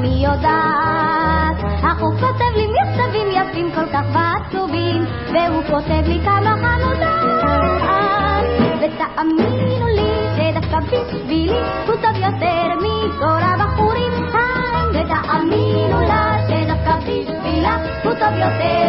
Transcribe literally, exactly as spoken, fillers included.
מי יודעת. אך הוא כותב לי מכתבים יפים כל כך ועצובים, והוא כותב לי כמה חמודות. ותאמינו לי שדווקא בשבילי הוא טוב יותר מכל הבחורים. ותאמינו לה שדווקא בשבילה הוא טוב יותר